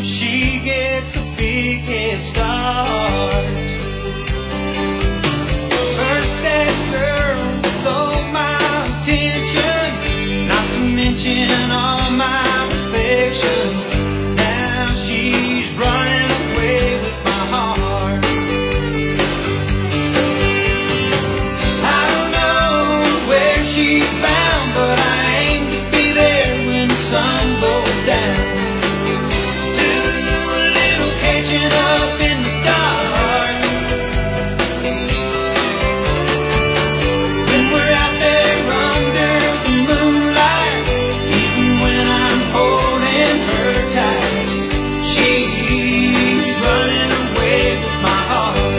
she gets a big head start. First that girl stole my attention, not to mention all my affection. Now she's running away with my heart. I don't know where she's bound, but I aim to be there when the sun goes down. Do a little catching up in the dark. When we're out there under the moonlight, even when I'm holding her tight, she's running away with my heart.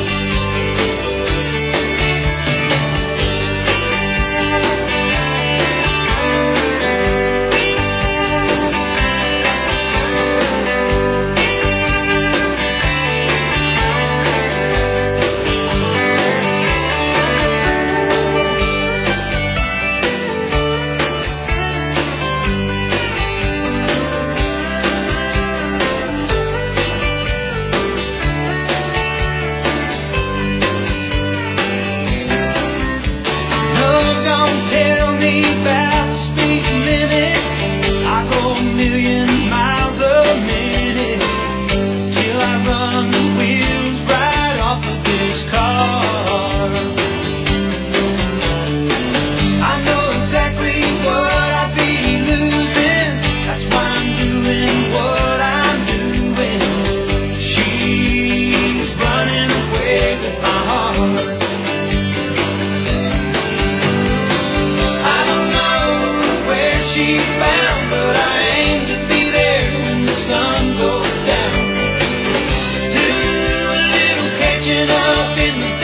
No, don't tell me about the speed limit. I go a million miles a minute till I run the wheels right off of this car. I know exactly what I'd be losing. That's why I'm doing what I'm doing. She's running away with my heart. I don't know where she's bound, but I aim to be there when the sun goes down. Do a little catching up in the